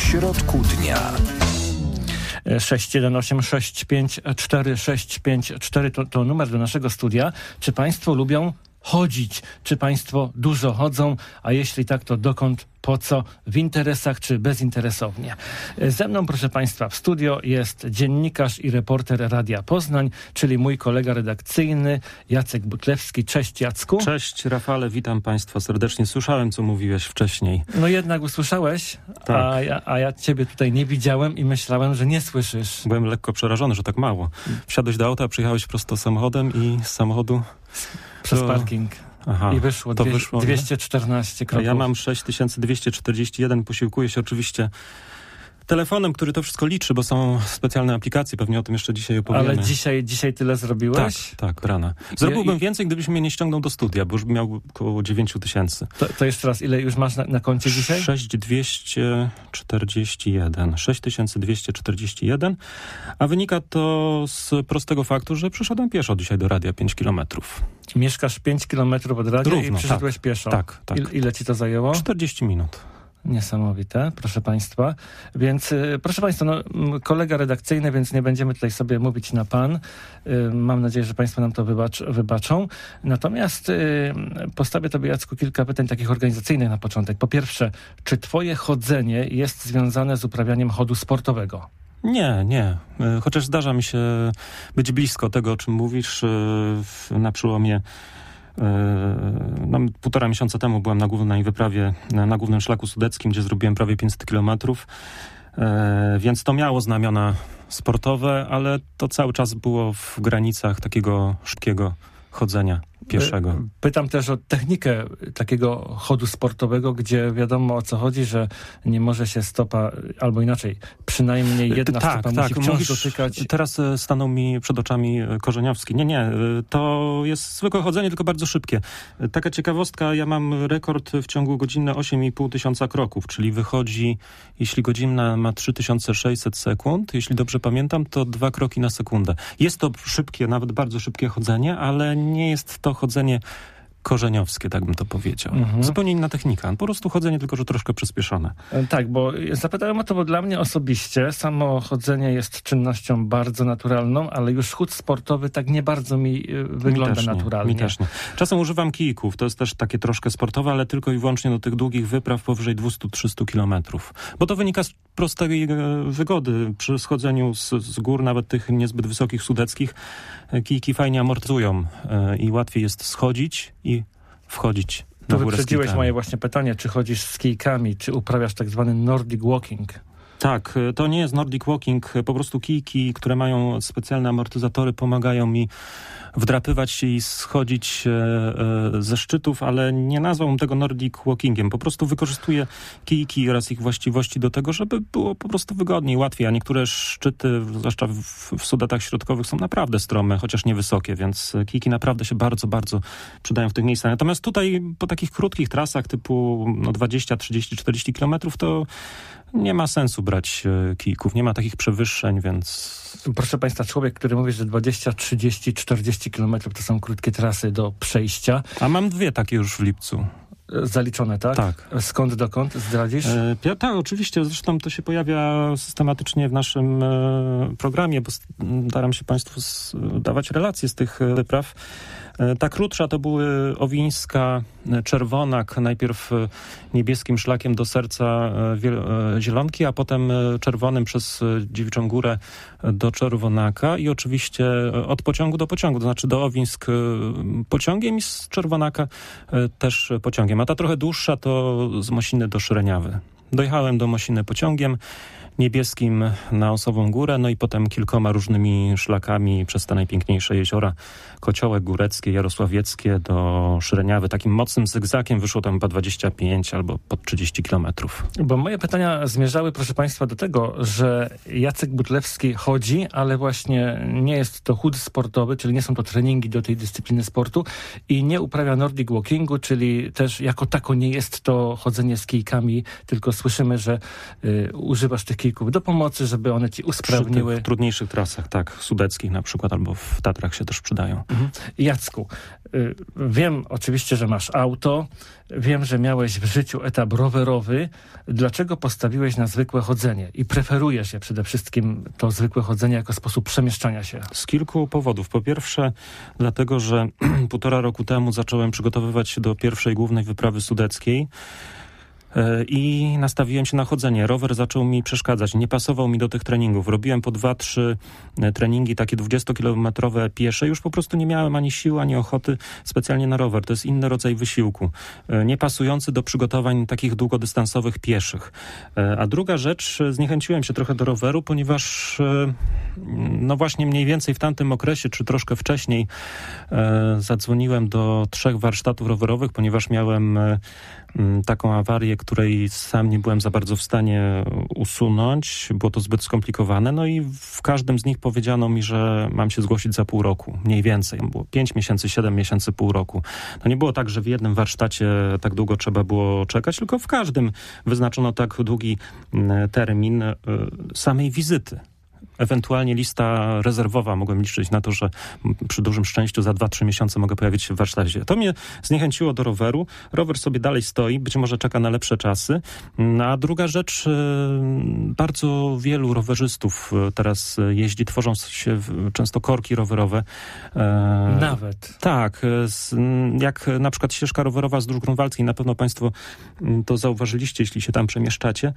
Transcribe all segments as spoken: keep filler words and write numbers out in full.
środku dnia. sześć jeden osiem sześć pięć cztery sześć pięć cztery to, to numer do naszego studia. Czy państwo lubią chodzić? Czy państwo dużo chodzą? A jeśli tak, to dokąd, po co? W interesach czy bezinteresownie? Ze mną, proszę państwa, w studio jest dziennikarz i reporter Radia Poznań, czyli mój kolega redakcyjny Jacek Butlewski. Cześć, Jacku. Cześć, Rafale, witam państwa serdecznie. Słyszałem, co mówiłeś wcześniej. No jednak usłyszałeś, tak. a, ja, a ja ciebie tutaj nie widziałem i myślałem, że nie słyszysz. Byłem lekko przerażony, że tak mało. Wsiadłeś do auta, przyjechałeś prosto samochodem i z samochodu... Przez to... parking. Aha, I wyszło, to dwie, wyszło dwieście czternaście kroków. Ja mam sześć tysięcy dwieście czterdzieści jeden, posiłkuję się oczywiście telefonem, który to wszystko liczy, bo są specjalne aplikacje, pewnie o tym jeszcze dzisiaj opowiemy. Ale dzisiaj, dzisiaj tyle zrobiłeś? Tak, tak, rana. Zrobiłbym I, więcej, gdybyś mnie nie ściągnął do studia, bo już bym miał około dziewięć tysięcy. To, to jeszcze raz, ile już masz na, na koncie dzisiaj? sześć tysięcy dwieście czterdzieści jeden. sześć tysięcy dwieście czterdzieści jeden, a wynika to z prostego faktu, że przyszedłem pieszo dzisiaj do radia pięć kilometrów. Mieszkasz pięć kilometrów od radia Równo, i przyszedłeś tak, pieszo. Tak, tak. Il, ile ci to zajęło? czterdzieści minut. Niesamowite, proszę państwa. Więc, y, proszę państwa, no, kolega redakcyjny, więc nie będziemy tutaj sobie mówić na pan. Y, mam nadzieję, że państwo nam to wybacz, wybaczą. Natomiast y, postawię tobie, Jacku, kilka pytań takich organizacyjnych na początek. Po pierwsze, czy twoje chodzenie jest związane z uprawianiem chodu sportowego? Nie, nie. Chociaż zdarza mi się być blisko tego, o czym mówisz. Na przełomie No, półtora miesiąca temu byłem na głównej wyprawie, na głównym szlaku sudeckim, gdzie zrobiłem prawie pięćset kilometrów, więc to miało znamiona sportowe, ale to cały czas było w granicach takiego szybkiego chodzenia pieszego. Pytam też o technikę takiego chodu sportowego, gdzie wiadomo, o co chodzi, że nie może się stopa, albo inaczej, przynajmniej jedna tak, stopa tak, musi wciąż mówisz, dotykać. Teraz stanął mi przed oczami Korzeniowski. Nie, nie, to jest zwykłe chodzenie, tylko bardzo szybkie. Taka ciekawostka, ja mam rekord w ciągu godziny osiem i pół tysiąca kroków, czyli wychodzi, jeśli godzina ma trzy tysiące sześćset sekund, jeśli dobrze pamiętam, to dwa kroki na sekundę. Jest to szybkie, nawet bardzo szybkie chodzenie, ale nie jest to chodzenie korzeniowskie, tak bym to powiedział. Mhm. Zupełnie inna technika. Po prostu chodzenie, tylko że troszkę przyspieszone. Tak, bo zapytałem o to, bo dla mnie osobiście samo chodzenie jest czynnością bardzo naturalną, ale już chód sportowy tak nie bardzo mi wygląda mi też nie, naturalnie. Mi też nie. Czasem używam kijków. To jest też takie troszkę sportowe, ale tylko i wyłącznie do tych długich wypraw powyżej dwieście trzysta kilometrów. Bo to wynika z prostej wygody. Przy schodzeniu z, z gór, nawet tych niezbyt wysokich sudeckich, kijki fajnie amortyzują i łatwiej jest schodzić i wchodzić na to górę. Wyprzedziłeś moje właśnie pytanie, czy chodzisz z kijkami, czy uprawiasz tak zwany Nordic Walking? Tak, to nie jest Nordic Walking, po prostu kijki, które mają specjalne amortyzatory, pomagają mi wdrapywać się i schodzić e, ze szczytów, ale nie nazwałbym tego Nordic Walkingiem. Po prostu wykorzystuję kijki oraz ich właściwości do tego, żeby było po prostu wygodniej, łatwiej, a niektóre szczyty, zwłaszcza w, w Sudetach Środkowych, są naprawdę strome, chociaż niewysokie, więc kijki naprawdę się bardzo, bardzo przydają w tych miejscach. Natomiast tutaj po takich krótkich trasach typu no, dwadzieścia, trzydzieści, czterdzieści kilometrów to nie ma sensu brać kijków, nie ma takich przewyższeń, więc... Proszę państwa, człowiek, który mówi, że dwadzieścia, trzydzieści, czterdzieści kilometrów to są krótkie trasy do przejścia. A mam dwie takie już w lipcu. Zaliczone, tak? Tak. Skąd dokąd? Zdradzisz? E, tak, oczywiście. Zresztą to się pojawia systematycznie w naszym e, programie, bo staram się państwu z, dawać relacje z tych wypraw. E, ta krótsza to były Owińska, Czerwonak, najpierw niebieskim szlakiem do serca e, e, Zielonki, a potem czerwonym przez Dziewiczą Górę do Czerwonaka i oczywiście od pociągu do pociągu, to znaczy do Owińsk pociągiem i z Czerwonaka e, też pociągiem. A ta trochę dłuższa to z Mosiny do Szyreniawy. Dojechałem do Mosiny pociągiem niebieskim na Osową Górę, no i potem kilkoma różnymi szlakami przez te najpiękniejsze jeziora, Kociołek, Góreckie, Jarosławieckie do Szyreniawy. Takim mocnym zygzakiem wyszło tam chyba dwadzieścia pięć albo pod trzydzieści kilometrów. Bo moje pytania zmierzały, proszę państwa, do tego, że Jacek Butlewski chodzi, ale właśnie nie jest to chód sportowy, czyli nie są to treningi do tej dyscypliny sportu i nie uprawia Nordic Walkingu, czyli też jako tako nie jest to chodzenie z kijkami, tylko słyszymy, że y, używasz tych kijków wyścigów do pomocy, żeby one ci usprawniły. W trudniejszych trasach, tak, sudeckich na przykład, albo w Tatrach się też przydają. Mhm. Jacku, y, wiem oczywiście, że masz auto, wiem, że miałeś w życiu etap rowerowy. Dlaczego postawiłeś na zwykłe chodzenie i preferujesz je przede wszystkim, to zwykłe chodzenie jako sposób przemieszczania się? Z kilku powodów. Po pierwsze, dlatego, że półtora roku temu zacząłem przygotowywać się do pierwszej głównej wyprawy sudeckiej i nastawiłem się na chodzenie. Rower zaczął mi przeszkadzać, nie pasował mi do tych treningów. Robiłem po dwa, trzy treningi takie dwudziestokilometrowe piesze. Już po prostu nie miałem ani siły, ani ochoty specjalnie na rower. To jest inny rodzaj wysiłku, nie pasujący do przygotowań takich długodystansowych pieszych. A druga rzecz, zniechęciłem się trochę do roweru, ponieważ no właśnie mniej więcej w tamtym okresie, czy troszkę wcześniej zadzwoniłem do trzech warsztatów rowerowych, ponieważ miałem taką awarię, której sam nie byłem za bardzo w stanie usunąć. Było to zbyt skomplikowane. No i w każdym z nich powiedziano mi, że mam się zgłosić za pół roku. Mniej więcej. Było pięć miesięcy, siedem miesięcy, pół roku. To nie było tak, że w jednym warsztacie tak długo trzeba było czekać, tylko w każdym wyznaczono tak długi termin samej wizyty. Ewentualnie lista rezerwowa. Mogłem liczyć na to, że przy dużym szczęściu za dwa trzy miesiące mogę pojawić się w warsztacie. To mnie zniechęciło do roweru. Rower sobie dalej stoi, być może czeka na lepsze czasy. A druga rzecz, bardzo wielu rowerzystów teraz jeździ, tworzą się często korki rowerowe. Nawet. Tak. Jak na przykład ścieżka rowerowa z dróg grunwaldzkich, na pewno państwo to zauważyliście, jeśli się tam przemieszczacie.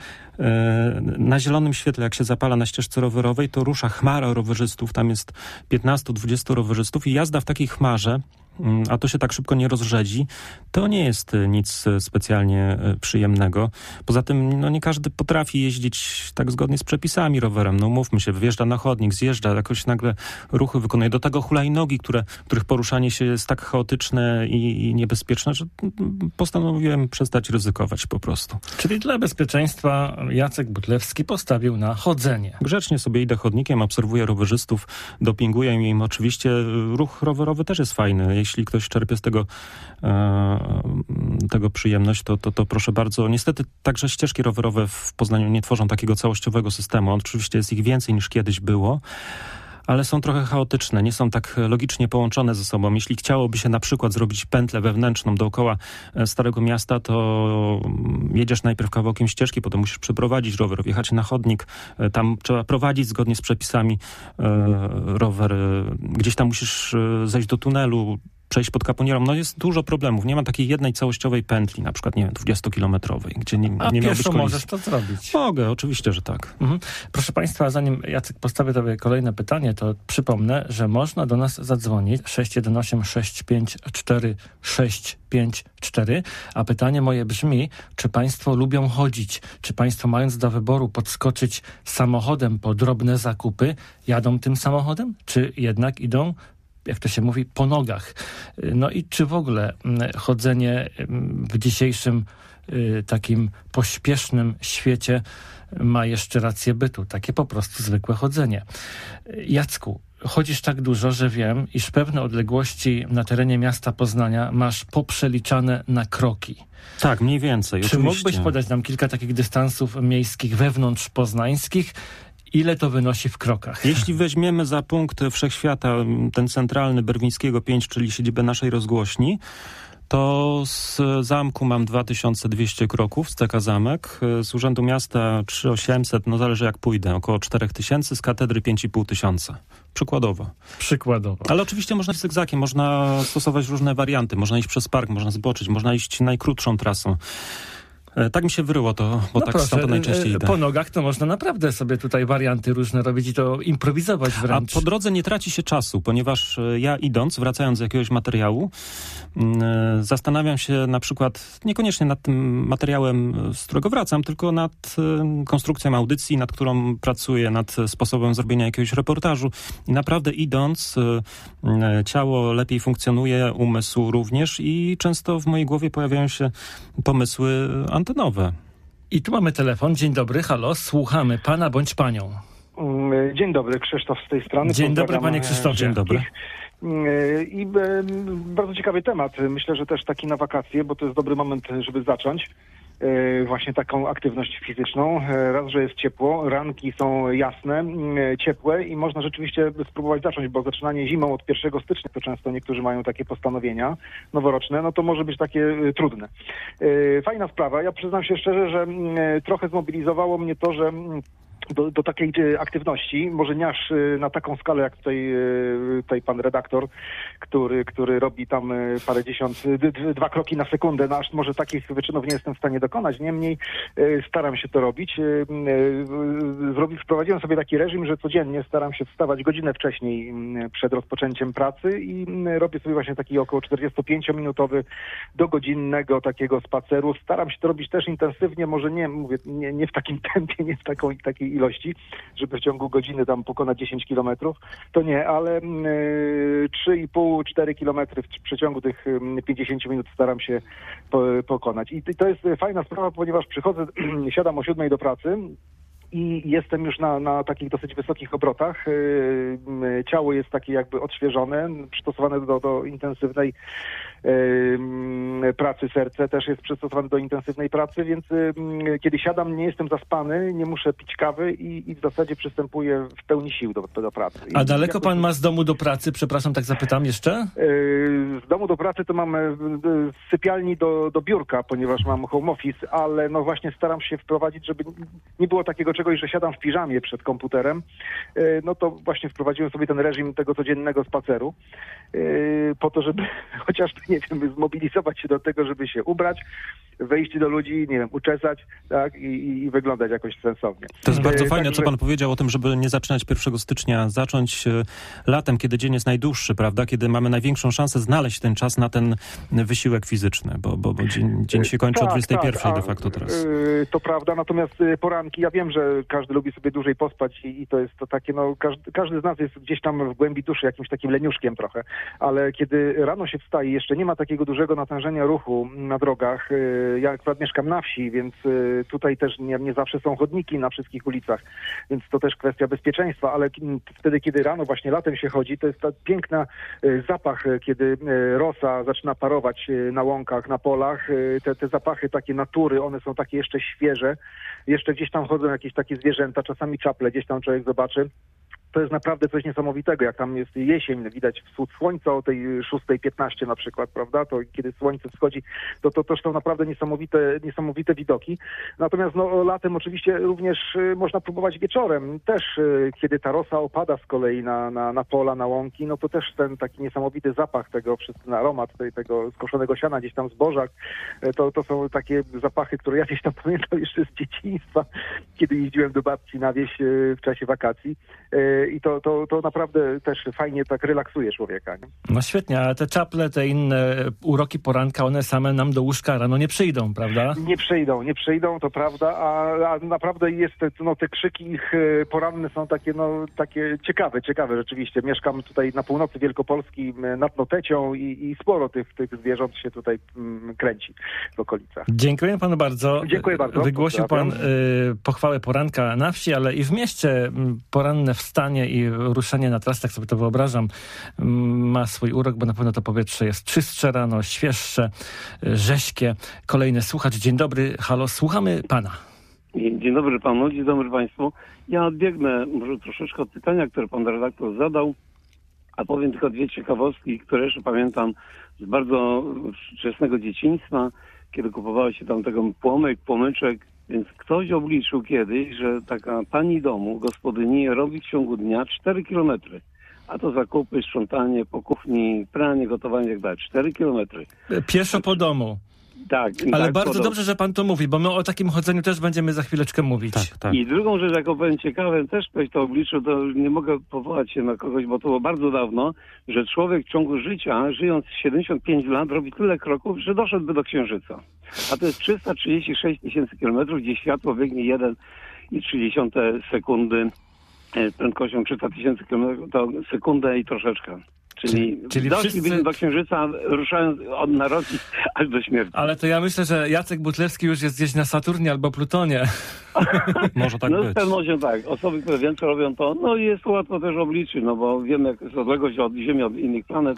Na zielonym świetle, jak się zapala na ścieżce rowerowej, to rusza chmara rowerzystów, tam jest piętnastu dwudziestu rowerzystów i jazda w takiej chmarze, a to się tak szybko nie rozrzedzi, to nie jest nic specjalnie przyjemnego. Poza tym no nie każdy potrafi jeździć tak zgodnie z przepisami rowerem. No mówmy się, wjeżdża na chodnik, zjeżdża, jakoś nagle ruchy wykonuje. Do tego hulajnogi, które, których poruszanie się jest tak chaotyczne i, i niebezpieczne, że postanowiłem przestać ryzykować po prostu. Czyli dla bezpieczeństwa Jacek Butlewski postawił na chodzenie. Grzecznie sobie idę chodnikiem, obserwuję rowerzystów, dopinguję im. Oczywiście ruch rowerowy też jest fajny. Jeśli ktoś czerpie z tego, e, tego przyjemność, to, to, to proszę bardzo. Niestety także ścieżki rowerowe w Poznaniu nie tworzą takiego całościowego systemu. Oczywiście jest ich więcej niż kiedyś było, ale są trochę chaotyczne, nie są tak logicznie połączone ze sobą. Jeśli chciałoby się na przykład zrobić pętlę wewnętrzną dookoła Starego Miasta, to jedziesz najpierw kawałkiem ścieżki, potem musisz przeprowadzić rower, wjechać na chodnik, tam trzeba prowadzić zgodnie z przepisami e, rower, gdzieś tam musisz zejść do tunelu, przejść pod kaponierą. No jest dużo problemów. Nie ma takiej jednej całościowej pętli, na przykład, nie wiem, dwudziestokilometrowej, gdzie nie, A nie miał być pieszo kolizji. możesz to zrobić. Mogę, oczywiście, że tak. Mhm. Proszę Państwa, zanim Jacek postawię tobie kolejne pytanie, to przypomnę, że można do nas zadzwonić sześć jeden osiem sześć pięć cztery sześć pięć cztery, a pytanie moje brzmi, czy Państwo lubią chodzić? Czy Państwo, mając do wyboru podskoczyć samochodem po drobne zakupy, jadą tym samochodem? Czy jednak idą, jak to się mówi, po nogach? No i czy w ogóle chodzenie w dzisiejszym takim pośpiesznym świecie ma jeszcze rację bytu? Takie po prostu zwykłe chodzenie. Jacku, chodzisz tak dużo, że wiem, iż pewne odległości na terenie miasta Poznania masz poprzeliczane na kroki. Tak, mniej więcej. Czy oczywiście. mógłbyś podać nam kilka takich dystansów miejskich wewnątrz poznańskich? Ile to wynosi w krokach? Jeśli weźmiemy za punkt wszechświata ten centralny Berwińskiego pięć, czyli siedzibę naszej rozgłośni, to z zamku mam dwa tysiące dwieście kroków, z C K Zamek, z Urzędu Miasta trzy tysiące osiemset, no zależy jak pójdę, około cztery tysiące, z katedry pięć i pół tysiąca. Przykładowo. Przykładowo. Ale oczywiście można iść zygzakiem, można stosować różne warianty, można iść przez park, można zboczyć, można iść najkrótszą trasą. Tak mi się wyryło to, bo no tak proszę, to najczęściej idę. Po nogach to można naprawdę sobie tutaj warianty różne robić i to improwizować wręcz. A po drodze nie traci się czasu, ponieważ ja idąc, wracając z jakiegoś materiału, zastanawiam się na przykład niekoniecznie nad tym materiałem, z którego wracam, tylko nad konstrukcją audycji, nad którą pracuję, nad sposobem zrobienia jakiegoś reportażu. I naprawdę idąc, ciało lepiej funkcjonuje, umysł również i często w mojej głowie pojawiają się pomysły antenowe. I tu mamy telefon. Dzień dobry, halo, słuchamy pana bądź panią. Dzień dobry, Krzysztof z tej strony. Dzień dobry, panie Krzysztofie. Dzień dobry. I bardzo ciekawy temat. Myślę, że też taki na wakacje, bo to jest dobry moment, żeby zacząć. właśnie taką aktywność fizyczną. Raz, że jest ciepło, ranki są jasne, ciepłe i można rzeczywiście spróbować zacząć, bo zaczynanie zimą od pierwszego stycznia, to często niektórzy mają takie postanowienia noworoczne, no to może być takie trudne. Fajna sprawa. Ja przyznam się szczerze, że trochę zmobilizowało mnie to, że Do, do takiej aktywności, może nie aż na taką skalę jak tutaj, tutaj pan redaktor, który, który robi tam parę dziesiąt, d- dwa kroki na sekundę, no aż może takich wyczynów nie jestem w stanie dokonać, niemniej staram się to robić. Zrobi, wprowadziłem sobie taki reżim, że codziennie staram się wstawać godzinę wcześniej przed rozpoczęciem pracy i robię sobie właśnie taki około czterdziestopięciominutowy do godzinnego takiego spaceru. Staram się to robić też intensywnie, może nie, mówię, nie, nie w takim tempie, nie w taką, takiej ilości, żeby w ciągu godziny tam pokonać dziesięć kilometrów, to nie, ale trzy i pół cztery kilometry w przeciągu tych pięćdziesięciu minut staram się po, pokonać. I to jest fajna sprawa, ponieważ przychodzę, siadam o siódmej do pracy i jestem już na, na takich dosyć wysokich obrotach. Yy, ciało jest takie jakby odświeżone, przystosowane do, do intensywnej yy, pracy. Serce też jest przystosowane do intensywnej pracy, więc yy, kiedy siadam, nie jestem zaspany, nie muszę pić kawy i, i w zasadzie przystępuję w pełni sił do, do pracy. A I daleko jakoś... pan ma z domu do pracy? Przepraszam, tak zapytam jeszcze? Yy, z domu do pracy to mam z sypialni do, do biurka, ponieważ mam home office, ale no właśnie staram się wprowadzić, żeby nie było takiego czegoś, że siadam w piżamie przed komputerem, no to właśnie wprowadziłem sobie ten reżim tego codziennego spaceru, po to, żeby chociażby, nie wiem, zmobilizować się do tego, żeby się ubrać, wejść do ludzi, nie wiem, uczesać, tak, i, i wyglądać jakoś sensownie. To jest bardzo e, fajne, także... co pan powiedział o tym, żeby nie zaczynać pierwszego stycznia, zacząć latem, kiedy dzień jest najdłuższy, prawda, kiedy mamy największą szansę znaleźć ten czas na ten wysiłek fizyczny, bo, bo, bo dzień, dzień się kończy tak, o dwudziestej pierwszej tak, de facto teraz. Yy, to prawda, natomiast poranki, ja wiem, że każdy lubi sobie dłużej pospać i, i to jest to takie, no każdy, każdy z nas jest gdzieś tam w głębi duszy jakimś takim leniuszkiem trochę, ale kiedy rano się wstaje, jeszcze nie ma takiego dużego natężenia ruchu na drogach. Yy, ja akurat mieszkam na wsi, więc yy, tutaj też nie, nie zawsze są chodniki na wszystkich ulicach, więc to też kwestia bezpieczeństwa, ale k- wtedy, kiedy rano właśnie latem się chodzi, to jest ta piękna yy, zapach, kiedy yy, rosa zaczyna parować yy, na łąkach, na polach, yy, te, te zapachy takie natury, one są takie jeszcze świeże, jeszcze gdzieś tam chodzą jakieś takie zwierzęta, czasami czaple, gdzieś tam człowiek zobaczy. To jest naprawdę coś niesamowitego, jak tam jest jesień, widać wschód słońca o tej szóstej piętnaście na przykład, prawda, to kiedy słońce wschodzi, to to też są naprawdę niesamowite, niesamowite widoki. Natomiast no, latem oczywiście również y, można próbować wieczorem, też y, kiedy ta rosa opada z kolei na, na, na pola, na łąki, no to też ten taki niesamowity zapach tego, ten aromat tej, tego skoszonego siana, gdzieś tam zboża, y, to, to są takie zapachy, które ja gdzieś tam pamiętam jeszcze z dzieciństwa, kiedy jeździłem do babci na wieś y, w czasie wakacji. Y, I to, to, to naprawdę też fajnie tak relaksuje człowieka. Nie? No świetnie, ale te czaple, te inne uroki poranka, one same nam do łóżka rano nie przyjdą, prawda? Nie przyjdą, nie przyjdą, to prawda, a, a naprawdę jest, no te krzyki ich poranne są takie, no takie ciekawe, ciekawe rzeczywiście. Mieszkam tutaj na północy Wielkopolski nad Notecią i, i sporo tych, tych zwierząt się tutaj mm, kręci w okolicach. Dziękuję panu bardzo. Dziękuję bardzo. Wygłosił pan y, pochwałę poranka na wsi, ale i w mieście poranne wstanie i ruszenie na trasach, sobie to wyobrażam, ma swój urok, bo na pewno to powietrze jest czystsze rano, świeższe, rześkie. Kolejny słuchacz. Dzień dobry, halo, słuchamy pana. Dzień dobry panu, dzień dobry państwu. Ja odbiegnę może troszeczkę od pytania, które pan redaktor zadał, a powiem tylko dwie ciekawostki, które jeszcze pamiętam z bardzo wczesnego dzieciństwa, kiedy kupowało się tam tego płomyk, płomyczek. Więc ktoś obliczył kiedyś, że taka pani domu, gospodyni robi w ciągu dnia cztery kilometry. A to zakupy, sprzątanie po kuchni, pranie, gotowanie i tak dalej. cztery kilometry. Pieszo po domu. Tak. Ale tak, bardzo podobno. dobrze, że pan to mówi, bo my o takim chodzeniu też będziemy za chwileczkę mówić. Tak, tak. I drugą rzecz, jaką powiem ciekawe, też ktoś to obliczył, to nie mogę powołać się na kogoś, bo to było bardzo dawno, że człowiek w ciągu życia, żyjąc siedemdziesiąt pięć lat, robi tyle kroków, że doszedłby do Księżyca. A to jest trzysta trzydzieści sześć tysięcy kilometrów, gdzie światło biegnie jeden przecinek trzy sekundy prędkością trzysta tysięcy kilometrów, to sekundę i troszeczkę. Czyli, czyli doszlibyśmy wszyscy... do Księżyca, ruszając od narodzin aż do śmierci. Ale to ja myślę, że Jacek Butlewski już jest gdzieś na Saturnie albo Plutonie. Może tak no, być. Z pewnością tak. Osoby, które więcej robią to, no jest łatwo też obliczyć, no bo wiemy, jak jest odległość od Ziemi, od innych planet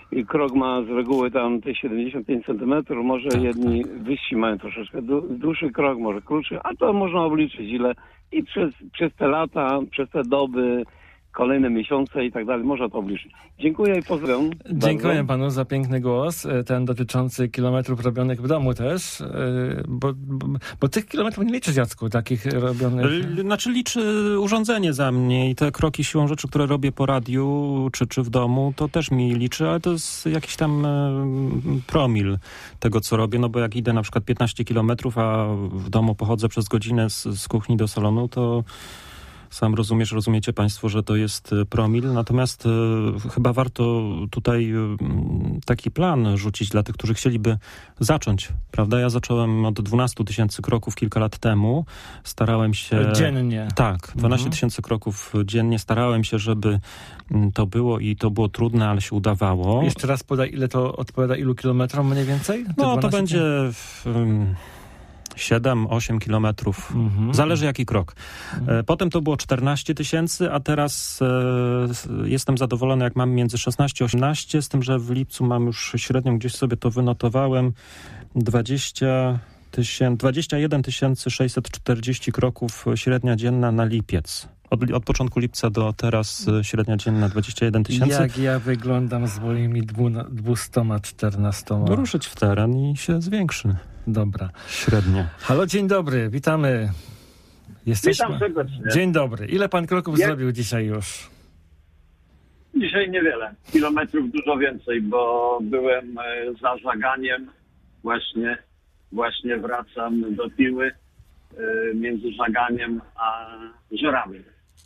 i krok ma z reguły tam te siedemdziesiąt pięć centymetrów, może tak, jedni tak. wyżsi mają troszeczkę dłuższy krok, może krótszy, a to można obliczyć ile i przez, przez te lata, przez te doby, kolejne miesiące i tak dalej, można to obliczyć. Dziękuję i pozdrawiam. Dziękuję bardzo. panu za piękny głos, ten dotyczący kilometrów robionych w domu też, bo, bo, bo tych kilometrów nie liczysz, Jacku, takich robionych... Znaczy liczy urządzenie za mnie i te kroki siłą rzeczy, które robię po radiu czy, czy w domu, to też mi liczy, ale to jest jakiś tam promil tego, co robię, no bo jak idę na przykład piętnaście kilometrów, a w domu pochodzę przez godzinę z, z kuchni do salonu, to sam rozumiesz, rozumiecie państwo, że to jest promil, natomiast e, chyba warto tutaj e, taki plan rzucić dla tych, którzy chcieliby zacząć, prawda? Ja zacząłem od dwunastu tysięcy kroków kilka lat temu. Starałem się... Dziennie. Tak, dwanaście tysięcy kroków dziennie. Starałem się, żeby to było i to było trudne, ale się udawało. Jeszcze raz podaj, ile to odpowiada ilu kilometrom mniej więcej? Te No to dwanaście będzie... W, um, siedem osiem kilometrów. Mhm. Zależy jaki krok. Mhm. Potem to było czternaście tysięcy, a teraz e, jestem zadowolony, jak mam między szesnaście a osiemnaście, z tym, że w lipcu mam już średnią, gdzieś sobie to wynotowałem, dwadzieścia tysięcy, dwadzieścia jeden tysięcy sześćset czterdzieści kroków średnia dzienna na lipiec. Od, od początku lipca do teraz średnia dzienna dwadzieścia jeden tysięcy. Jak ja wyglądam z moimi dwieście czternaście? Ruszyć w teren i się zwiększy. Dobra. Średnio. Halo, dzień dobry, witamy. Jesteśmy... Witam serdecznie. Dzień dobry. Ile pan kroków Ja... zrobił dzisiaj już? Dzisiaj niewiele. Kilometrów dużo więcej, bo byłem za Żaganiem. Właśnie, właśnie wracam do Piły między Żaganiem a Żorami.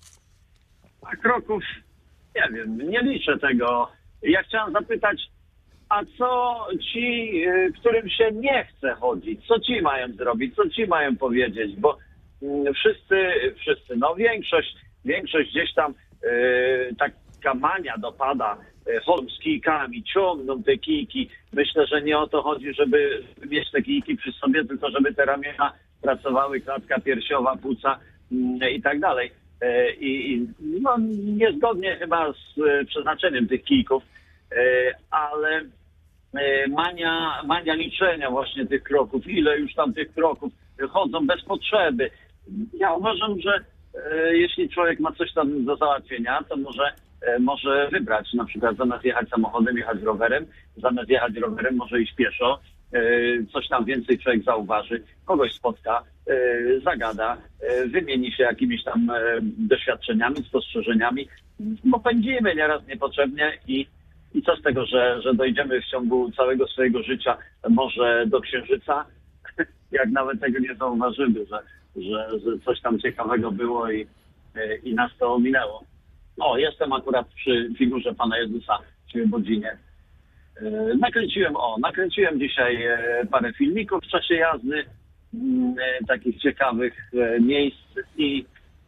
A kroków, nie wiem, nie liczę tego. Ja chciałem zapytać, a co ci, którym się nie chce chodzić, co ci mają zrobić, co ci mają powiedzieć, bo wszyscy, wszyscy, no większość, większość gdzieś tam yy, taka mania dopada, yy, chodzą z kijkami, ciągną te kijki. Myślę, że nie o to chodzi, żeby mieć te kijki przy sobie, tylko żeby te ramiona pracowały, klatka piersiowa, płuca yy, i tak dalej. Yy, I no, niezgodnie chyba z yy, przeznaczeniem tych kijków, yy, ale Mania, mania liczenia właśnie tych kroków, ile już tam tych kroków chodzą bez potrzeby. Ja uważam, że e, jeśli człowiek ma coś tam do załatwienia, to może, e, może wybrać, na przykład zamiast jechać samochodem, jechać rowerem, zamiast jechać rowerem może iść pieszo, e, coś tam więcej człowiek zauważy, kogoś spotka, e, zagada, e, wymieni się jakimiś tam e, doświadczeniami, spostrzeżeniami, bo pędzimy nieraz niepotrzebnie i I co z tego, że, że dojdziemy w ciągu całego swojego życia może do Księżyca, jak nawet tego nie zauważymy, że, że, że coś tam ciekawego było i, i nas to ominęło. O, jestem akurat przy figurze Pana Jezusa w Świebodzinie. Nakręciłem, o, nakręciłem dzisiaj parę filmików w czasie jazdy, takich ciekawych miejsc i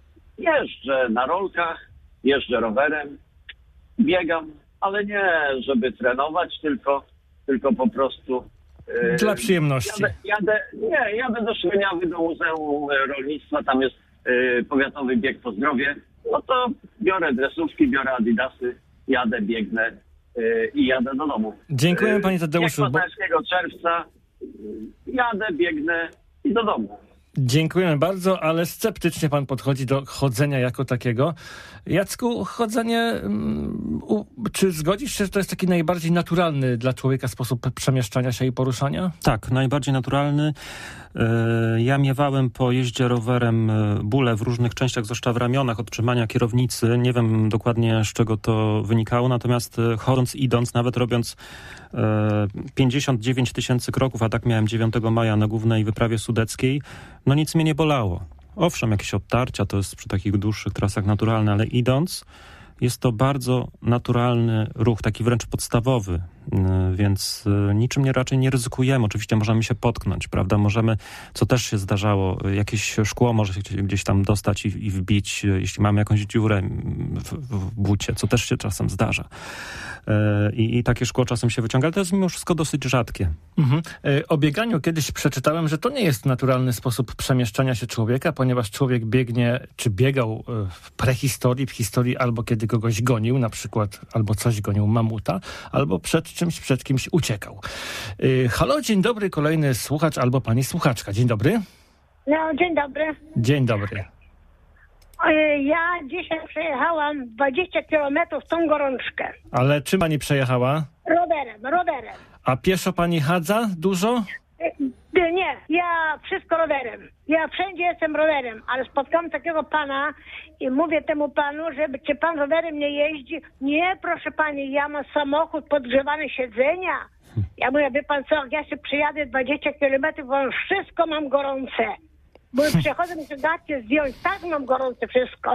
jeżdżę na rolkach, jeżdżę rowerem, biegam, ale nie, żeby trenować, tylko, tylko po prostu... Yy, Dla przyjemności. Jadę, jadę, nie, jadę do Szweniawy, do Muzeum Rolnictwa, tam jest yy, powiatowy bieg po zdrowie. No to biorę dresówki, biorę adidasy, jadę, biegnę yy, i jadę do domu. Dziękuję panie Tadeuszu. Yy, bo... czerwca yy, jadę, biegnę i do domu. Dziękujemy bardzo, ale sceptycznie pan podchodzi do chodzenia jako takiego. Jacku, chodzenie, u, czy zgodzisz się, że to jest taki najbardziej naturalny dla człowieka sposób przemieszczania się i poruszania? Tak, najbardziej naturalny. Ja miewałem po jeździe rowerem bóle w różnych częściach, zwłaszcza w ramionach, od trzymania kierownicy. Nie wiem dokładnie, z czego to wynikało, natomiast chodząc, idąc, nawet robiąc pięćdziesiąt dziewięć tysięcy kroków, a tak miałem dziewiątego maja na głównej wyprawie sudeckiej, no nic mnie nie bolało. Owszem, jakieś obtarcia, to jest przy takich dłuższych trasach naturalne, ale idąc jest to bardzo naturalny ruch, taki wręcz podstawowy, więc niczym nie, raczej nie ryzykujemy. Oczywiście możemy się potknąć, prawda? Możemy, co też się zdarzało, jakieś szkło może się gdzieś tam dostać i, i wbić, jeśli mamy jakąś dziurę w, w bucie, co też się czasem zdarza. I, I takie szkło czasem się wyciąga, ale to jest mimo wszystko dosyć rzadkie. Mhm. O bieganiu kiedyś przeczytałem, że to nie jest naturalny sposób przemieszczania się człowieka, ponieważ człowiek biegnie, czy biegał w prehistorii, w historii, albo kiedy kogoś gonił, na przykład, albo coś gonił, mamuta, albo przed przed czymś, przed kimś uciekał. Yy, halo, dzień dobry, kolejny słuchacz albo pani słuchaczka. Dzień dobry. No, dzień dobry. Dzień dobry. Ja dzisiaj przejechałam dwadzieścia kilometrów tą gorączkę. Ale czym pani przejechała? Rowerem, rowerem. A pieszo pani chadza dużo? Nie, ja wszystko rowerem. Ja wszędzie jestem rowerem, ale spotkałam takiego pana i mówię temu panu, żeby czy pan rowerem nie jeździ. Nie, proszę pani, ja mam samochód, podgrzewane siedzenia. Ja mówię, wie pan co, jak ja się przyjadę dwadzieścia kilometrów, bo już wszystko mam gorące. Bo przechodzę mi się gacie zdjąć, tak mam gorące wszystko.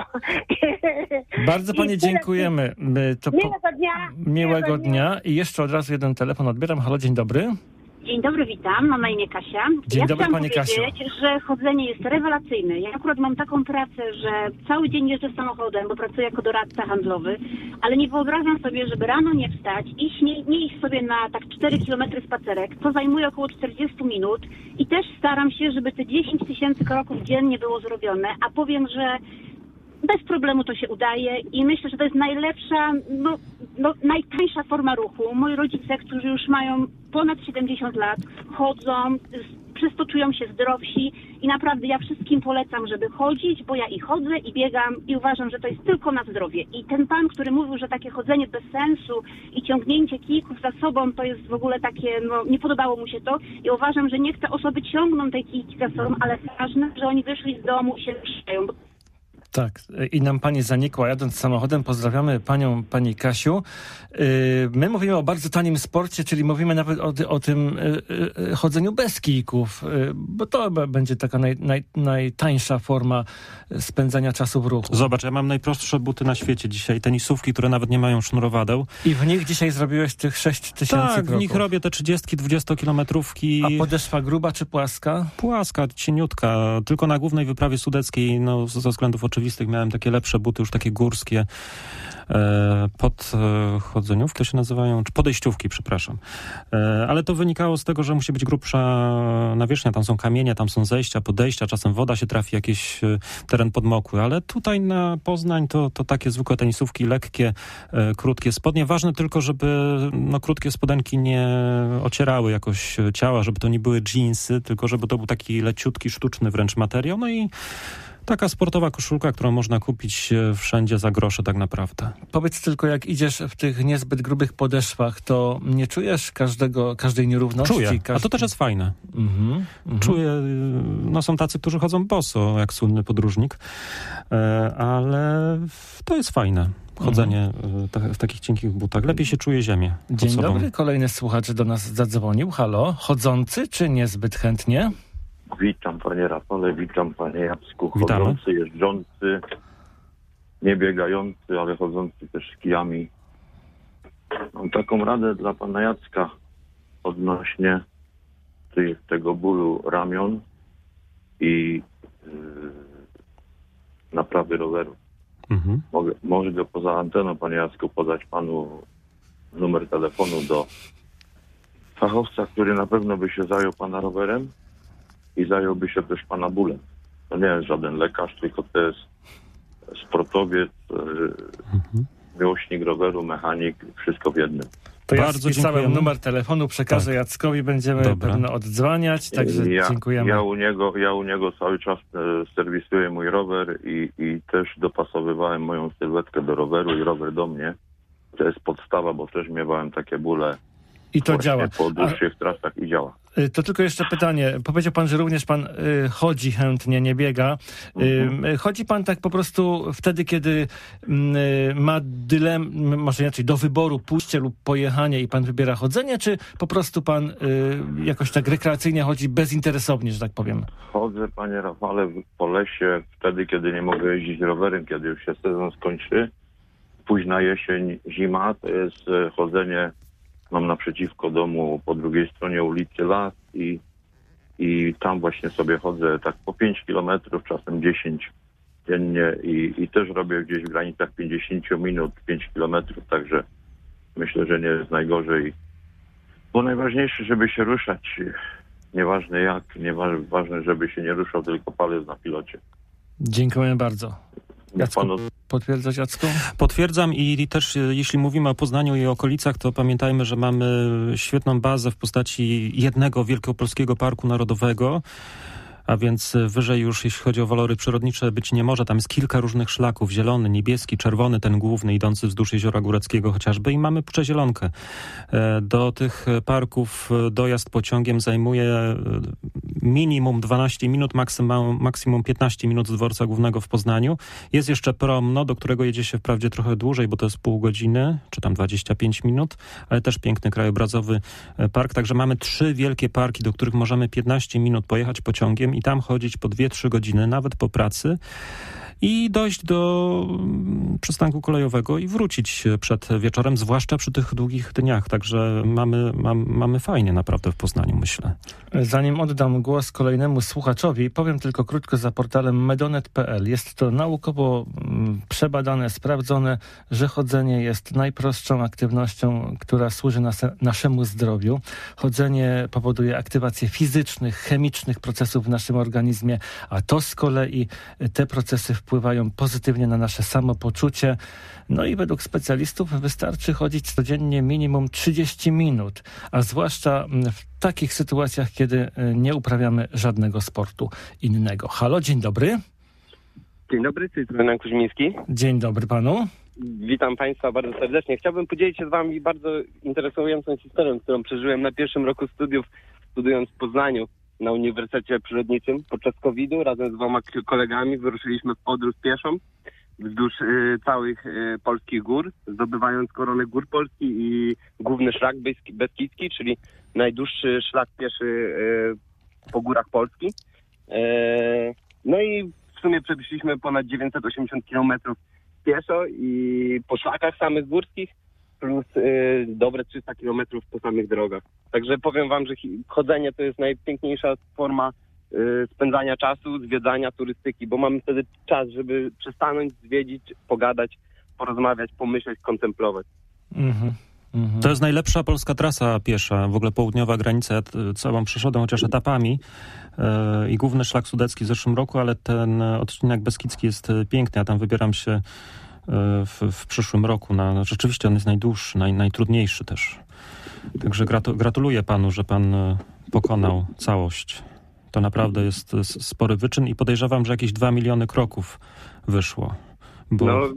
Bardzo pani dziękujemy. To po... Miłego dnia. Miłego dnia. I jeszcze od razu jeden telefon odbieram. Halo, dzień dobry. Dzień dobry, witam. Mam na imię Kasia. Dzień ja dobry, pani Kasiu. powiedzieć, że chodzenie jest rewelacyjne. Ja akurat mam taką pracę, że cały dzień jeżdżę samochodem, bo pracuję jako doradca handlowy, ale nie wyobrażam sobie, żeby rano nie wstać, iść, nie, nie iść sobie na tak cztery kilometry spacerek. To zajmuje około czterdzieści minut i też staram się, żeby te dziesięć tysięcy kroków dziennie było zrobione, a powiem, że bez problemu to się udaje i myślę, że to jest najlepsza, no, no, najtańsza forma ruchu. Moi rodzice, którzy już mają ponad siedemdziesiąt lat, chodzą, przez to czują się zdrowsi i naprawdę ja wszystkim polecam, żeby chodzić, bo ja i chodzę, i biegam i uważam, że to jest tylko na zdrowie. I ten pan, który mówił, że takie chodzenie bez sensu i ciągnięcie kijków za sobą to jest w ogóle takie, no nie podobało mu się to i uważam, że niech te osoby ciągną te kijki za sobą, ale ważne, że oni wyszli z domu i się ruszają. Tak, i nam pani zanikła jadąc samochodem. Pozdrawiamy panią, pani Kasiu. My mówimy o bardzo tanim sporcie, czyli mówimy nawet o, o tym chodzeniu bez kijków, bo to będzie taka naj, naj, najtańsza forma spędzania czasu w ruchu. Zobacz, ja mam najprostsze buty na świecie dzisiaj, tenisówki, które nawet nie mają sznurowadeł. I w nich dzisiaj zrobiłeś tych sześć tysięcy Tak, kroków. w nich robię te trzydziestki, dwudziestokilometrówki. A podeszwa gruba czy płaska? Płaska, cieniutka. Tylko na głównej wyprawie sudeckiej, no ze względów oczywistych miałem takie lepsze buty, już takie górskie, e, podchodzeniówki to się nazywają, czy podejściówki, przepraszam. E, ale to wynikało z tego, że musi być grubsza nawierzchnia, tam są kamienie, tam są zejścia, podejścia, czasem woda się trafi, jakiś e, teren podmokły, ale tutaj na Poznań to, to takie zwykłe tenisówki, lekkie, e, krótkie spodnie. Ważne tylko, żeby no, krótkie spodenki nie ocierały jakoś ciała, żeby to nie były dżinsy, tylko żeby to był taki leciutki, sztuczny wręcz materiał. No i taka sportowa koszulka, którą można kupić wszędzie za grosze tak naprawdę. Powiedz tylko, jak idziesz w tych niezbyt grubych podeszwach, to nie czujesz każdego, każdej nierówności? Czuję, każdy... a to też jest fajne. Mm-hmm, mm-hmm. Czuję, no są tacy, którzy chodzą boso, jak słynny podróżnik, ale to jest fajne. Chodzenie mm. w takich cienkich butach. Lepiej się czuje ziemię. Dzień sobą. Dobry, kolejny słuchacz do nas zadzwonił. Halo, chodzący czy niezbyt chętnie? Witam panie Rafale, witam panie Jacku. Witamy. Chodzący, jeżdżący, nie biegający, ale chodzący też z kijami. Mam taką radę dla pana Jacka odnośnie ty, tego bólu ramion i yy, naprawy roweru. Mhm. Mogę, mogę go poza anteną, panie Jacku, podać panu numer telefonu do fachowca, który na pewno by się zajął pana rowerem i zająłby się też pana bólem. To nie jest żaden lekarz, tylko to jest sportowiec, mhm. miłośnik roweru, mechanik, wszystko w jednym. To ja spisałem numer telefonu, przekażę tak. Jackowi, będziemy Dobra. pewno oddzwaniać, także ja, dziękujemy. Ja u niego, ja u niego cały czas e, serwisuję mój rower i, i też dopasowywałem moją sylwetkę do roweru i rower do mnie. To jest podstawa, bo też miewałem takie bóle. I to działa. Po dłuższych A... trasach i działa. To tylko jeszcze pytanie. Powiedział pan, że również pan y, chodzi chętnie, nie biega. Mhm. Y, chodzi pan tak po prostu wtedy, kiedy y, ma dylem, może inaczej, do wyboru pójście lub pojechanie i pan wybiera chodzenie, czy po prostu pan y, jakoś tak rekreacyjnie chodzi bezinteresownie, że tak powiem? Chodzę, panie Rafale, po lesie wtedy, kiedy nie mogę jeździć rowerem, kiedy już się sezon skończy. Późna jesień, zima, to jest chodzenie. Mam naprzeciwko domu po drugiej stronie ulicy las i, i tam właśnie sobie chodzę tak po pięć kilometrów, czasem dziesięć dziennie i, i też robię gdzieś w granicach pięćdziesiąt minut, pięć kilometrów, także myślę, że nie jest najgorzej. Bo najważniejsze, żeby się ruszać, nieważne jak, nieważne, żeby się nie ruszał, tylko palec na pilocie. Dziękuję bardzo. Niech pan potwierdzać, Jacku? Potwierdzam i też jeśli mówimy o Poznaniu i okolicach, to pamiętajmy, że mamy świetną bazę w postaci jednego Wielkopolskiego Parku Narodowego, a więc wyżej już, jeśli chodzi o walory przyrodnicze, być nie może. Tam jest kilka różnych szlaków, zielony, niebieski, czerwony, ten główny idący wzdłuż Jeziora Góreckiego chociażby i mamy Puszczę Zielonkę. Do tych parków dojazd pociągiem zajmuje minimum dwanaście minut, maksimum, maksimum piętnaście minut z dworca głównego w Poznaniu. Jest jeszcze Promno, do którego jedzie się wprawdzie trochę dłużej, bo to jest pół godziny, czy tam dwadzieścia pięć minut, ale też piękny krajobrazowy park. Także mamy trzy wielkie parki, do których możemy piętnaście minut pojechać pociągiem i tam chodzić po dwie trzy godziny, nawet po pracy i dojść do przystanku kolejowego i wrócić przed wieczorem, zwłaszcza przy tych długich dniach. Także mamy, mam, mamy fajnie naprawdę w Poznaniu, myślę. Zanim oddam głos kolejnemu słuchaczowi, powiem tylko krótko za portalem medonet kropka p l. Jest to naukowo przebadane, sprawdzone, że chodzenie jest najprostszą aktywnością, która służy nas, naszemu zdrowiu. Chodzenie powoduje aktywację fizycznych, chemicznych procesów w naszym organizmie, a to z kolei te procesy wpływają pozytywnie na nasze samopoczucie. No i według specjalistów wystarczy chodzić codziennie minimum trzydzieści minut, a zwłaszcza w takich sytuacjach, kiedy nie uprawiamy żadnego sportu innego. Halo, dzień dobry. Dzień dobry, to jest Renan Kuźmiński. Dzień dobry panu. Witam państwa bardzo serdecznie. Chciałbym podzielić się z wami bardzo interesującą historią, którą przeżyłem na pierwszym roku studiów, studiując w Poznaniu na Uniwersytecie Przyrodniczym. Podczas kowida razem z dwoma kolegami wyruszyliśmy w podróż pieszą wzdłuż y, całych y, polskich gór, zdobywając koronę gór Polski i główny szlak beskidzki, czyli najdłuższy szlak pieszy y, po górach Polski. Y, no i w sumie przebyliśmy ponad dziewięćset osiemdziesiąt kilometrów pieszo i po szlakach samych górskich, plus y, dobre trzysta kilometrów po samych drogach. Także powiem wam, że chodzenie to jest najpiękniejsza forma y, spędzania czasu, zwiedzania turystyki, bo mamy wtedy czas, żeby przystanąć, zwiedzić, pogadać, porozmawiać, pomyśleć, kontemplować. Mhm. Mhm. To jest najlepsza polska trasa piesza, w ogóle południowa granica. Ja całą przeszedłem chociaż etapami yy, i główny szlak sudecki w zeszłym roku, ale ten odcinek beskidzki jest piękny. Ja tam wybieram się w, w przyszłym roku. Na, no, rzeczywiście on jest najdłuższy, naj, najtrudniejszy też. Także gratu, gratuluję panu, że pan pokonał całość. To naprawdę jest spory wyczyn i podejrzewam, że jakieś dwa miliony kroków wyszło. Bo... No,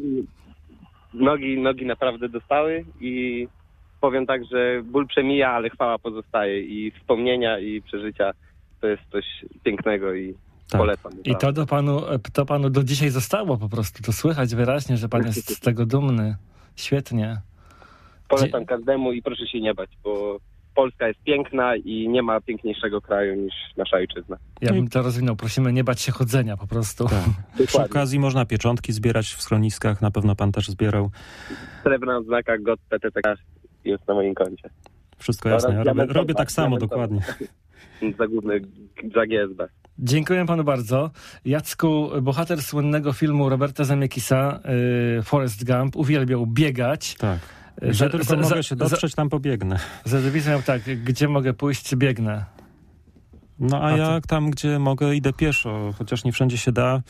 nogi, nogi naprawdę dostały i powiem tak, że ból przemija, ale chwała pozostaje i wspomnienia i przeżycia to jest coś pięknego i tak. Polecam. I to do panu, to panu do dzisiaj zostało po prostu. To słychać wyraźnie, że pan jest z tego dumny. Świetnie. Polecam każdemu i proszę się nie bać, bo Polska jest piękna i nie ma piękniejszego kraju niż nasza ojczyzna. Ja bym to rozwinął. Prosimy nie bać się chodzenia po prostu. Tak. Przy okazji można pieczątki zbierać w schroniskach. Na pewno pan też zbierał. Srebrna odznaka G O T P T T K jest na moim koncie. Wszystko jasne. Ja robię, robię tak samo, dokładnie. Za główny, za G S B. Dziękuję panu bardzo. Jacku, bohater słynnego filmu Roberta Zemeckisa, y, Forrest Gump, uwielbiał biegać. Tak. Że tylko za, mogę się dotrzeć, za, tam pobiegnę. Za dewizją miał tak, gdzie mogę pójść, biegnę. No a, a ja tam, gdzie mogę, idę pieszo, chociaż nie wszędzie się da.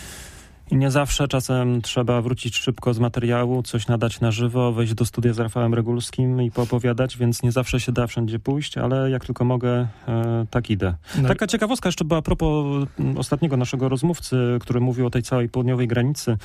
I nie zawsze, czasem trzeba wrócić szybko z materiału, coś nadać na żywo, wejść do studia z Rafałem Regulskim i poopowiadać, więc nie zawsze się da wszędzie pójść, ale jak tylko mogę, e, tak idę. No. Taka ciekawostka jeszcze była a propos ostatniego naszego rozmówcy, który mówił o tej całej południowej granicy,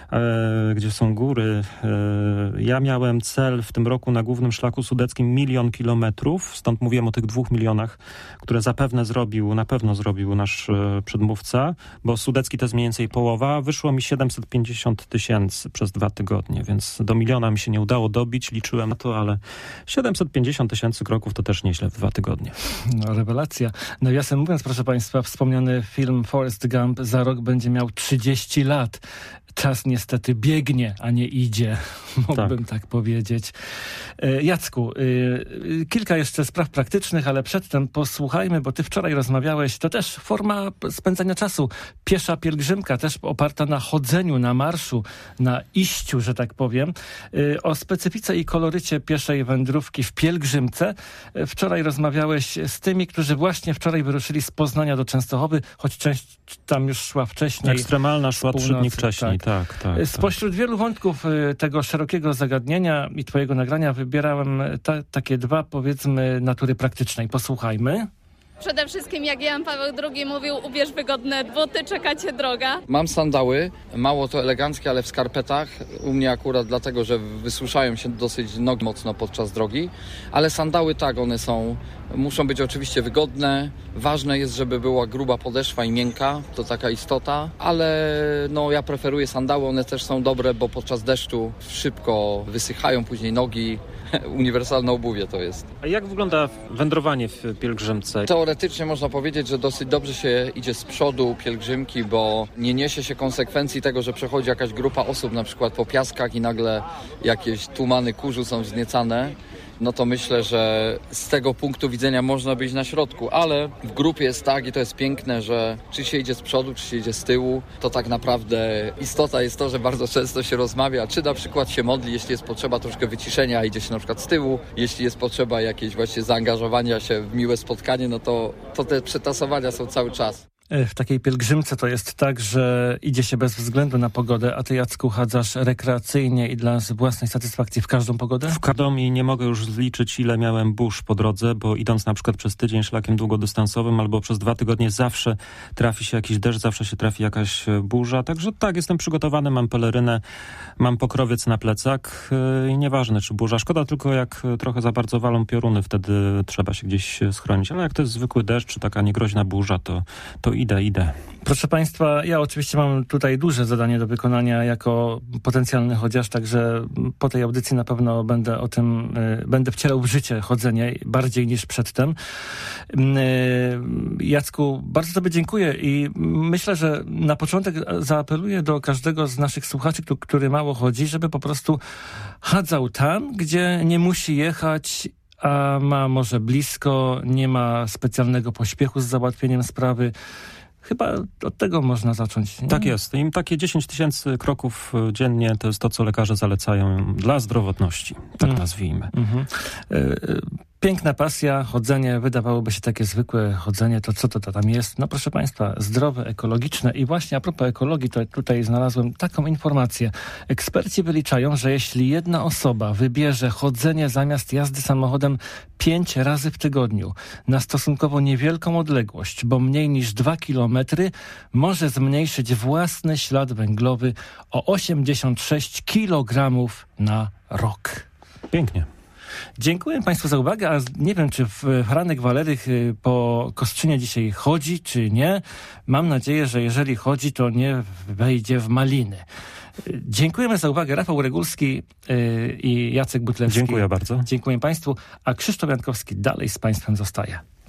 e, gdzie są góry. E, ja miałem cel w tym roku na głównym szlaku sudeckim milion kilometrów, stąd mówiłem o tych dwóch milionach, które zapewne zrobił, na pewno zrobił nasz e, przedmówca, bo sudecki to jest mniej więcej połowa. Wyszło mi siedemset pięćdziesiąt tysięcy przez dwa tygodnie, więc do miliona mi się nie udało dobić, liczyłem na to, ale siedemset pięćdziesiąt tysięcy kroków to też nieźle w dwa tygodnie. No, rewelacja. Nawiasem mówiąc, proszę państwa, wspomniany film Forrest Gump za rok będzie miał trzydzieści lat. Czas niestety biegnie, a nie idzie, mógłbym tak, tak powiedzieć. Jacku, kilka jeszcze spraw praktycznych, ale przedtem posłuchajmy, bo ty wczoraj rozmawiałeś, to też forma spędzania czasu. Piesza pielgrzymka, też oparta na chodzeniu, na marszu, na iściu, że tak powiem. O specyfice i kolorycie pieszej wędrówki w pielgrzymce wczoraj rozmawiałeś z tymi, którzy właśnie wczoraj wyruszyli z Poznania do Częstochowy, choć część tam już szła wcześniej. Ekstremalna szła trzy dni wcześniej. Tak. tak, tak. Spośród tak. wielu wątków tego szerokiego zagadnienia i twojego nagrania wybierałem ta, takie dwa, powiedzmy, natury praktycznej. Posłuchajmy. Przede wszystkim, jak Jan Paweł drugi mówił, ubierz wygodne buty, czeka cię droga. Mam sandały, mało to eleganckie, ale w skarpetach. U mnie akurat dlatego, że wysuszają się dosyć nogi mocno podczas drogi. Ale sandały tak, one są, muszą być oczywiście wygodne. Ważne jest, żeby była gruba podeszwa i miękka, to taka istota. Ale no, ja preferuję sandały, one też są dobre, bo podczas deszczu szybko wysychają później nogi. Uniwersalne obuwie to jest. A jak wygląda wędrowanie w pielgrzymce? Teoretycznie można powiedzieć, że dosyć dobrze się idzie z przodu pielgrzymki, bo nie niesie się konsekwencji tego, że przechodzi jakaś grupa osób na przykład po piaskach i nagle jakieś tumany kurzu są wzniecane. No to myślę, że z tego punktu widzenia można być na środku, ale w grupie jest tak i to jest piękne, że czy się idzie z przodu, czy się idzie z tyłu, to tak naprawdę istota jest to, że bardzo często się rozmawia, czy na przykład się modli, jeśli jest potrzeba troszkę wyciszenia, a idzie się na przykład z tyłu, jeśli jest potrzeba jakieś właśnie zaangażowania się w miłe spotkanie, no to, to te przetasowania są cały czas. W takiej pielgrzymce to jest tak, że idzie się bez względu na pogodę, a ty, Jacku, chadzasz rekreacyjnie i dla własnej satysfakcji w każdą pogodę? W każdą i nie mogę już zliczyć, ile miałem burz po drodze, bo idąc na przykład przez tydzień szlakiem długodystansowym albo przez dwa tygodnie zawsze trafi się jakiś deszcz, zawsze się trafi jakaś burza. Także tak, jestem przygotowany, mam pelerynę, mam pokrowiec na plecak i nieważne, czy burza. Szkoda tylko, jak trochę za bardzo walą pioruny, wtedy trzeba się gdzieś schronić. Ale jak to jest zwykły deszcz, czy taka niegroźna burza, to, to idę, idę. Proszę Państwa, ja oczywiście mam tutaj duże zadanie do wykonania jako potencjalny chodziarz, także po tej audycji na pewno będę o tym, y, będę wcierał w życie chodzenie bardziej niż przedtem. Y, Jacku, bardzo Tobie dziękuję i myślę, że na początek zaapeluję do każdego z naszych słuchaczy, który mało chodzi, żeby po prostu chadzał tam, gdzie nie musi jechać, a ma może blisko, nie ma specjalnego pośpiechu z załatwieniem sprawy. Chyba od tego można zacząć. Nie? Tak jest. Im takie dziesięć tysięcy kroków dziennie to jest to, co lekarze zalecają dla zdrowotności. Tak mm. nazwijmy. Mm-hmm. Piękna pasja, chodzenie, wydawałoby się takie zwykłe chodzenie, to co to, to tam jest? No proszę Państwa, zdrowe, ekologiczne i właśnie a propos ekologii, to tutaj znalazłem taką informację. Eksperci wyliczają, że jeśli jedna osoba wybierze chodzenie zamiast jazdy samochodem pięć razy w tygodniu na stosunkowo niewielką odległość, bo mniej niż dwa kilometry, może zmniejszyć własny ślad węglowy o osiemdziesiąt sześć kilogramów na rok. Pięknie. Dziękuję Państwu za uwagę, a nie wiem, czy Franek Walerych po Kostrzynie dzisiaj chodzi, czy nie. Mam nadzieję, że jeżeli chodzi, to nie wejdzie w maliny. Dziękujemy za uwagę. Rafał Regulski i Jacek Butlewski. Dziękuję bardzo. Dziękuję Państwu, a Krzysztof Jankowski dalej z Państwem zostaje.